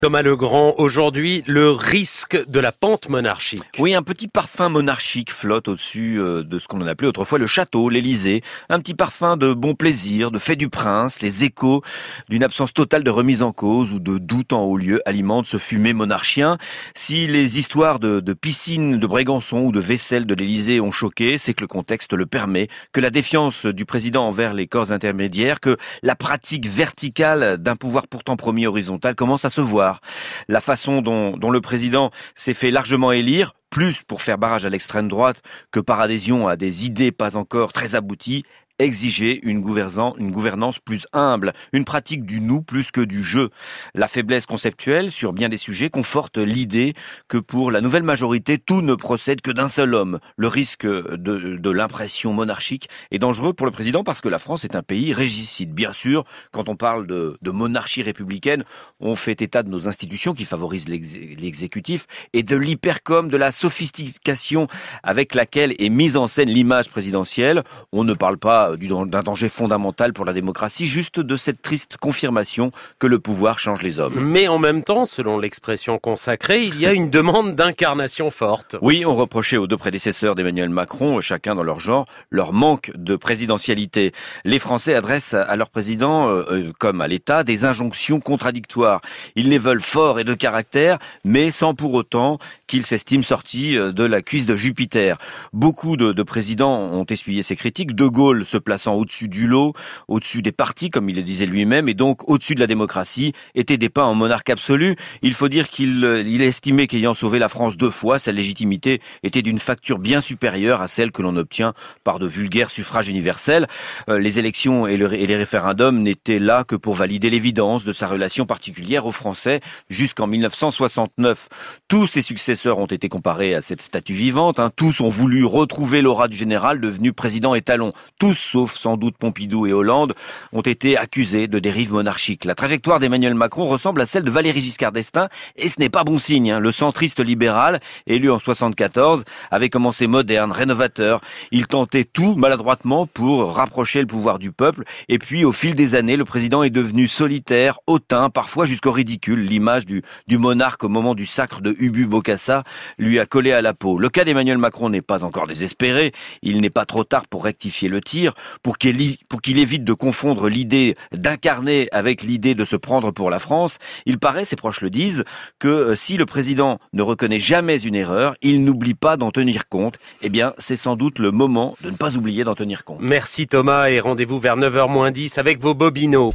Thomas Legrand, aujourd'hui, le risque de la pente monarchique. Oui, un petit parfum monarchique flotte au-dessus de ce qu'on en appelait autrefois le château, l'Élysée. Un petit parfum de bon plaisir, de fait du prince. Les échos d'une absence totale de remise en cause ou de doute en haut lieu alimentent ce fumet monarchien. Si les histoires de piscine de Brégançon ou de vaisselle de l'Élysée ont choqué, c'est que le contexte le permet, que la défiance du président envers les corps intermédiaires, que la pratique verticale d'un pouvoir pourtant promis horizontal commence à se voir. La façon dont le président s'est fait largement élire, plus pour faire barrage à l'extrême droite que par adhésion à des idées pas encore très abouties, exigeait une gouvernance plus humble, une pratique du nous plus que du je. La faiblesse conceptuelle sur bien des sujets conforte l'idée que pour la nouvelle majorité, tout ne procède que d'un seul homme. Le risque de l'impression monarchique est dangereux pour le président parce que la France est un pays régicide. Bien sûr, quand on parle de monarchie républicaine, on fait état de nos institutions qui favorisent l'exécutif et de l'hypercom, de la sophistication avec laquelle est mise en scène l'image présidentielle. On ne parle pas d'un danger fondamental pour la démocratie, juste de cette triste confirmation que le pouvoir change les hommes. Mais en même temps, selon l'expression consacrée, il y a une demande d'incarnation forte. Oui, on reprochait aux deux prédécesseurs d'Emmanuel Macron, chacun dans leur genre, leur manque de présidentialité. Les Français adressent à leur président, comme à l'État, des injonctions contradictoires. Ils les veulent forts et de caractère, mais sans pour autant qu'ils s'estiment sortis de la cuisse de Jupiter. Beaucoup de présidents ont essuyé ces critiques. De Gaulle se plaçant au-dessus du lot, au-dessus des partis, comme il le disait lui-même, et donc au-dessus de la démocratie, était dépeint en monarque absolu. Il faut dire qu'il estimait qu'ayant sauvé la France 2 fois, sa légitimité était d'une facture bien supérieure à celle que l'on obtient par de vulgaires suffrages universels. Les élections et les référendums n'étaient là que pour valider l'évidence de sa relation particulière aux Français jusqu'en 1969. Tous ses successeurs ont été comparés à cette statue vivante. Tous ont voulu retrouver l'aura du général devenu président étalon. Tous, sauf sans doute Pompidou et Hollande, ont été accusés de dérive monarchique. La trajectoire d'Emmanuel Macron ressemble à celle de Valéry Giscard d'Estaing et ce n'est pas bon signe. Le centriste libéral, élu en 74, avait commencé moderne, rénovateur. Il tentait tout maladroitement pour rapprocher le pouvoir du peuple et puis au fil des années, le président est devenu solitaire, hautain, parfois jusqu'au ridicule. L'image du monarque au moment du sacre de Ubu Bokassa lui a collé à la peau. Le cas d'Emmanuel Macron n'est pas encore désespéré. Il n'est pas trop tard pour rectifier le tir, pour qu'il évite de confondre l'idée d'incarner avec l'idée de se prendre pour la France. Il paraît, ses proches le disent, que si le président ne reconnaît jamais une erreur, il n'oublie pas d'en tenir compte. Eh bien, c'est sans doute le moment de ne pas oublier d'en tenir compte. Merci Thomas et rendez-vous vers 9h moins 10 avec vos bobinos.